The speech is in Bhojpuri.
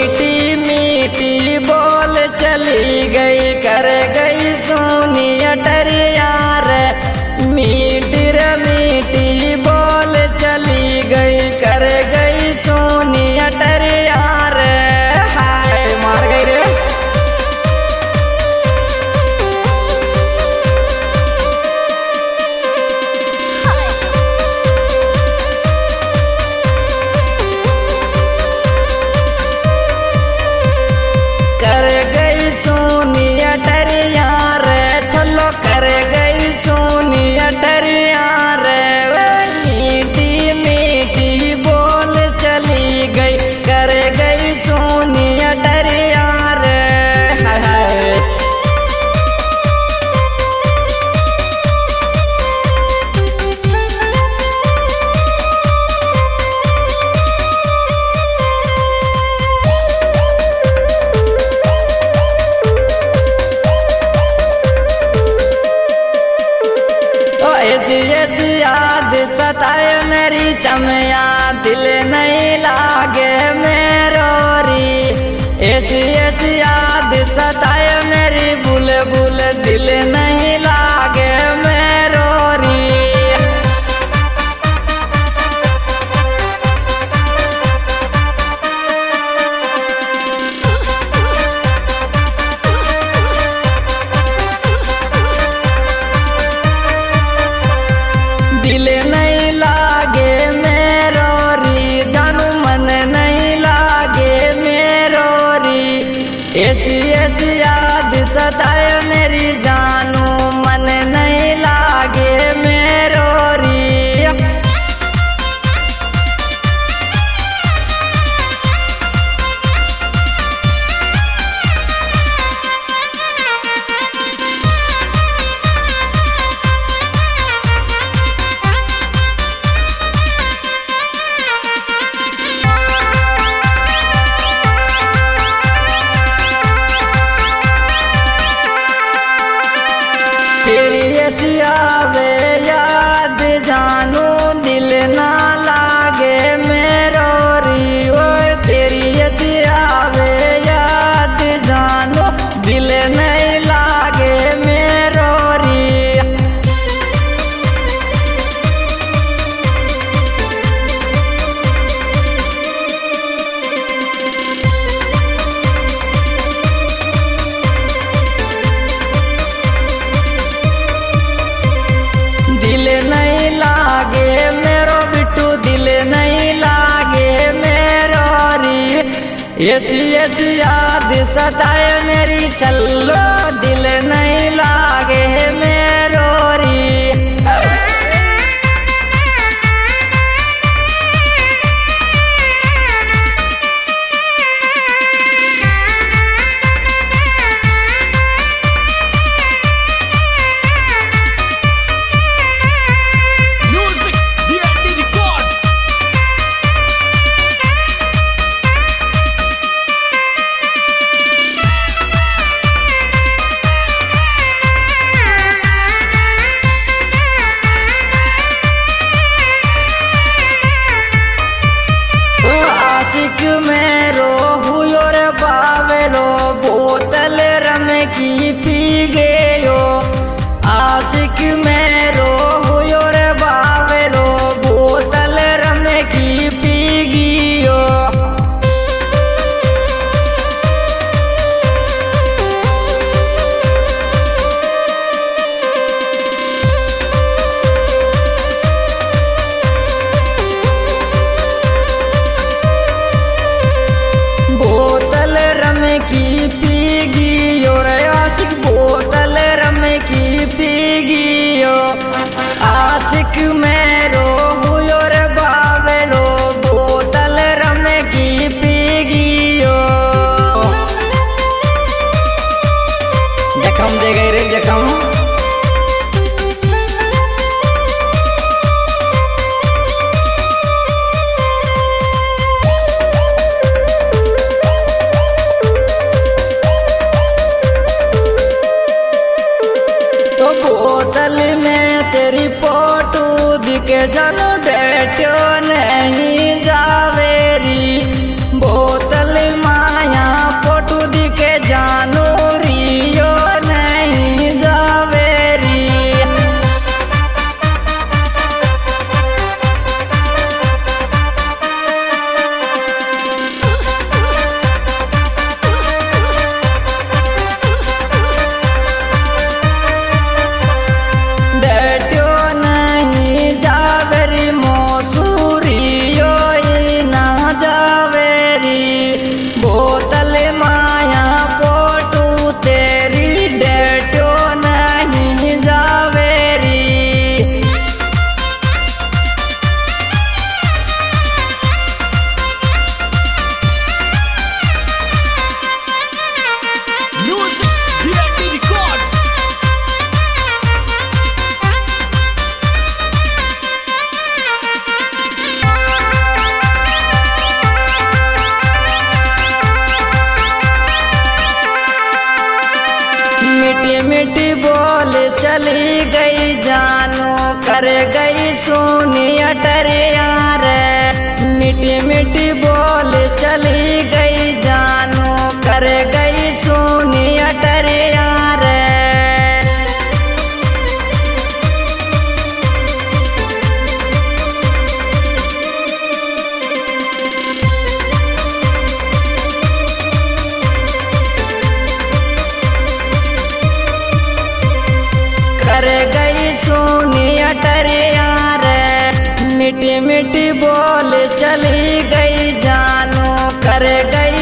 मीठी मीठी बोल चली गई कर गई सोनी अटरिया रे। मीठी रे मीठी बोल चली गई कर गई सोनी अटरिया रे। हाय मार गई रे। कर गई सोनी अटरिया रे, चलो कर गई सोनी अटरिया रे। मीठी मीठी बोल चली गई कर गई सोनी अटरिया रे। हाय हाय ऐसी याद सताए मेरी चमया दिल नहीं लागे मेरोरी। ऐसी याद सताए मेरी बुलबुल दिल नहीं लागे मेरोरी। दिल नहीं लागे मेरोरी, जानू मन नहीं लागे मेरोरी। ऐसी याद सताए मेरी जानू मन नहीं लागे मेरोरी। तेरी ऐसी आवे याद जानू दिल ना लागे मेरोरी। ओ तेरी ऐसी आवे याद जानू दिल नहीं लागे मेरोरी। दिल नहीं लागे मेरो बिट्टू दिल नहीं लागे मेरोरी। ऐसी याद सताए मेरी चलो दिल नहीं लागे मेरोरी। आशिक में रोहू रे बावेलो बोतल रम की पी गयो। आशिक में रोहू रे बावेलो बोतल रम की पी गयो। बोतल रम की पी गियो रे आशिक बोतल रम की पी गियो। आशिक में रोहू रे बावेलो बोतल रम की पी गियो। जखम दे गई रे जखम। बोतल में तेरी फोटो दिखे जानू डेटो नहीं जावेरी। बोतल माँ मीठी बोल चली गई जानू कर गई सुनी अटरिया रे। मीठी मीठी बोल चली गई जानू कर गई सुनी अटरिया रे। कर गई सुनी अटरिया रे। मीठी मीठी बोल चली गई जानू कर गई